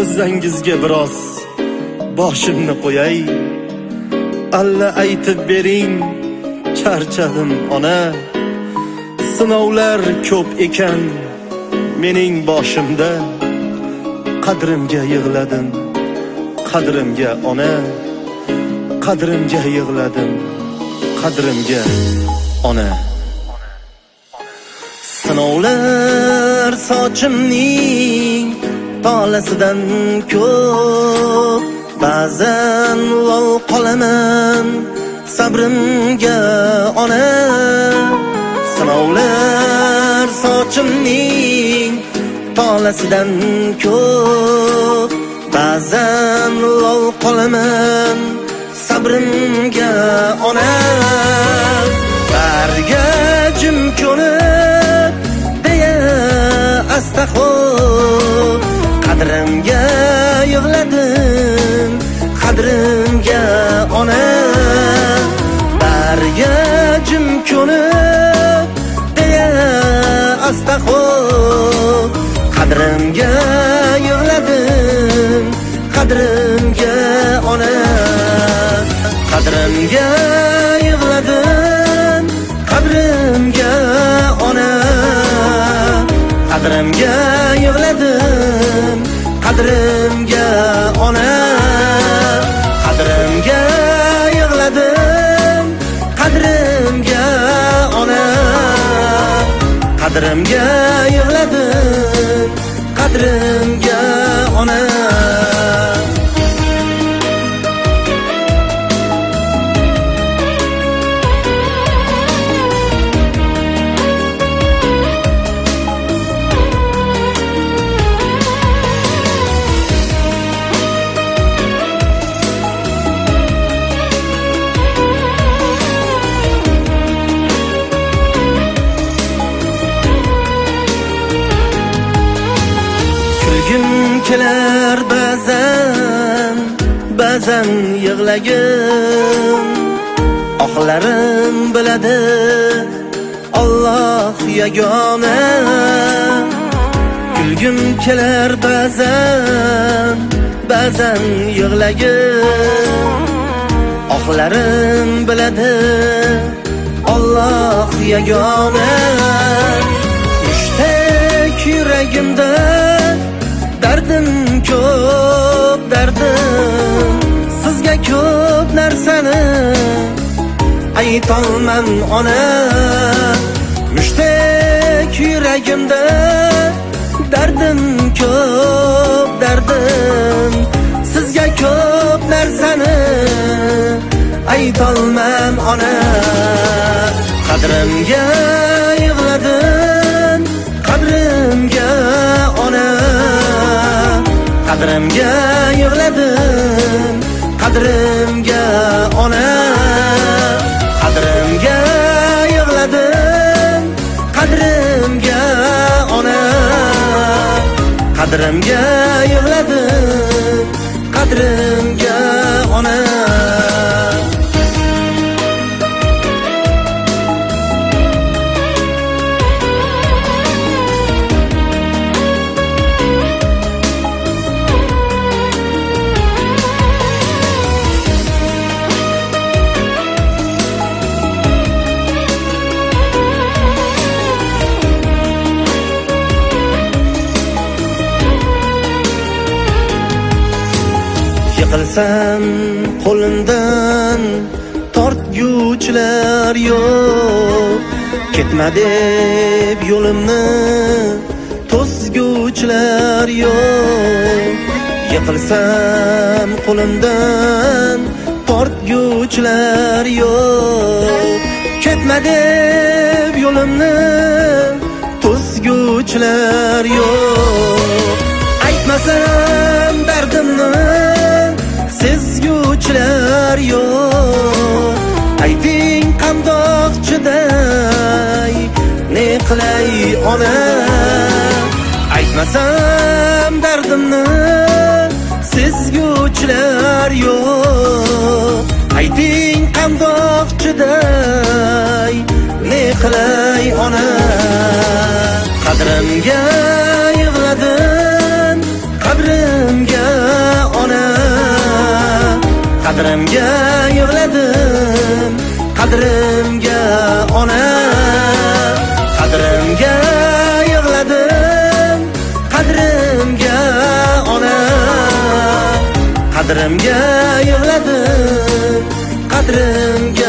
tizzangizga biroz boshimni qo'yay. Alla aytib bering, charchadim ona. Sinovlar ko'p ekan mening boshimda. Qadrimga yig'ladim, qadrimga ona. Qadrimga yig'ladim, qadrimga ona. Sinovlar sochimning tolasidan ko'p. Ba'zan lol qolaman sabrimga ona. Sinovlar sochimning tolasidan ko'p. Ba'zan lol qolaman sabrimga ona. Barga jim ko'nib deya astaxo'r. Qadrimga yig'ladim, qadrimga ona. Barga jim ko'nib deya astaxo'r. Qadrimga yig'ladim, qadrimga ona. Qadrimga yig'ladim, qadrimga ona. Qadrimga yig'ladim, qadrimga ona. Qadrimga yig'ladim, qadrimga ona. Qadrimga yig'ladim, qadrimga ona. Kulgim kelar ba'zan yig'lagim. Oqlarim biladi Alloh yagona. Kulgim kelar ba'zan yig'lagim. Oqlarim biladi Alloh yagona. Mushtaq yuragimda dardim ko'p, dardim. Sizga ko'p narsani aytolmam ona. Mushtaq yuragimda dardim ko'p, dardim. Sizga ko'p narsani aytolmam ona. Qadrimga yig'ladim, qadrimga ona. Qadrimga yig'ladim, qadrimga ona. Qadrimga yig'ladim, qadrimga ona. Qadrimga yig'ladim, qadrimga ona. Yiqilsam qo'limdan tortguchilar yo'q. Ketma deb yo'limni to'sguchilar yo'q. Yiqilsam qo'limdan tortguchilar yo'q. Ketma deb yo'limni to'sguchilar yo'q. Aytmasam dardimni sezguchilar yo'q. Ayting qandoq chiday, ne qilay ona. Aytmasam dardimni sezguchilar yo'q. Ayting qandoq chiday, ne qilay ona. Qadrimga yig'ladim, qadrimga ona. Qadrimga yig'ladim, qadrimga ona. Qadrimga yig'ladim, qadrimga ona. Qadrimga yig'ladim, qadrimga